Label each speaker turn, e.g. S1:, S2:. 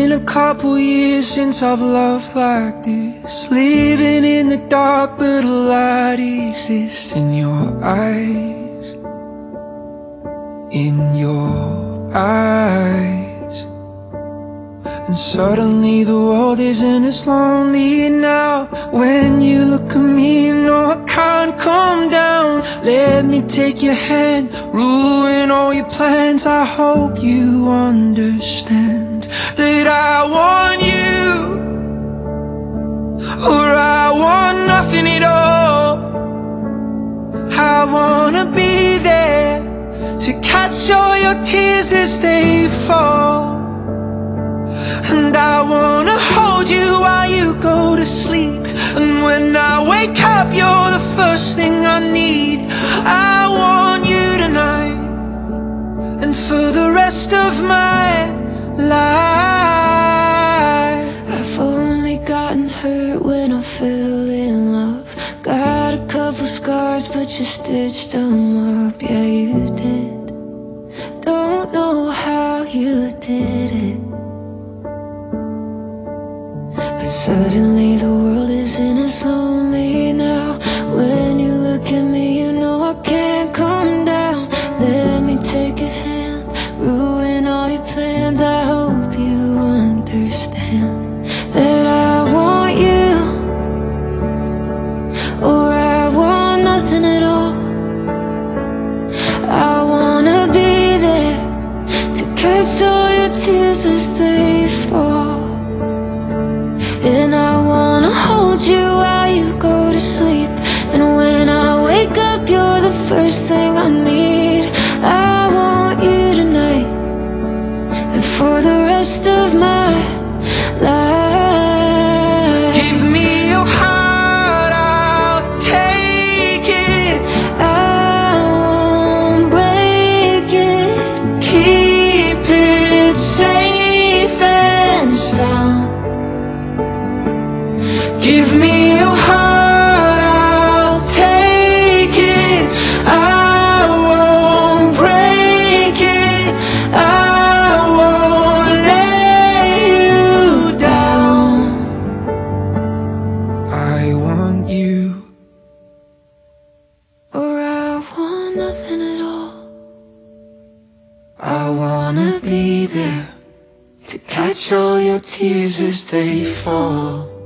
S1: been a couple years since I've loved like this. Living in the dark, but a light exists in your eyes. In your eyes. And suddenly the world isn't as lonely now. When you look at me, you know I can't calm down. Let me take your hand, ruin all your plans. I hope you understand that I want you, or I want nothing at all. I wanna be there to catch all your tears as they fall. And I wanna hold you while you go to sleep. And when I wake up, you're the first thing I need. I want you tonight, and for the rest of my life.
S2: I've only gotten hurt when I fell in love. Got a couple scars, but you stitched them up. Yeah, you did. Don't know how you did it, but suddenly the world isn't as lonely now. When you look at me, you know I can't calm down. Let me take a hand, ruin all your plans. I hope you understand that I want you, or I want nothing at all. I wanna be there to catch all your tears as they fall. And I wanna hold you while you go to sleep. And when I wake up, you're the first thing I need. I want you tonight, and for the rest of my life.
S1: Give me your heart, I'll take it.
S2: I won't break it.
S1: Keep it safe and sound. Give me your heart, I'll take it. I won't break it. I won't let you down. I want you,
S2: Or I want nothing at all.
S1: I wanna be there to catch all your tears as they fall.